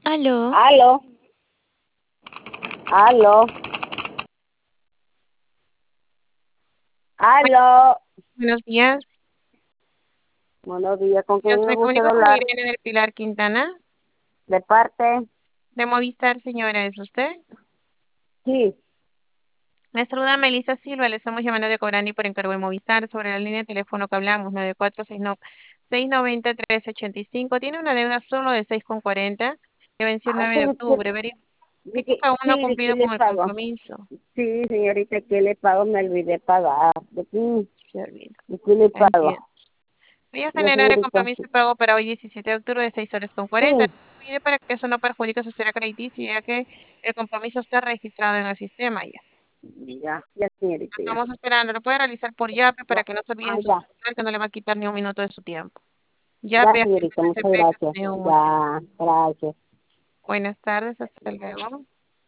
Aló, Aló, aló, buen- aló. buenos días. Buenos días, ¿con Yo quién me me gusta comunico con hablar? Irene del Pilar Quintana, ¿De parte? de Movistar, señora, ¿es usted? Sí. Me saluda Melissa Silva, le estamos llamando de Cobrani por encargo de Movistar sobre la línea de teléfono que hablamos, 9469-690-1385. Tiene una deuda solo de 6,40 que venció el Ah, 9 de octubre. Verifique que aún no ha sí, ¿de qué cumplido le con el pago? compromiso. Sí, señorita, ¿qué le pago? Me olvidé pagar. Se olvida. ¿De qué le pago? Entiendo. Voy a Ya, generar el señorita, compromiso sí. de pago para hoy 17 de octubre de 6 horas con 40. Sí. Pide para que eso no perjudique su historia crediticia, ya que el compromiso está registrado en el sistema ya. Ya, señorita, ya. Estamos esperando. Lo puede realizar por Yape para Ya, que no se olvide ah, de su ya. celular, que no le va a quitar ni un minuto de su tiempo. Ya, Yape, señorita, muchas SCP, que gracias. tenía un mucho. Ya, gracias. Buenas tardes, hasta luego.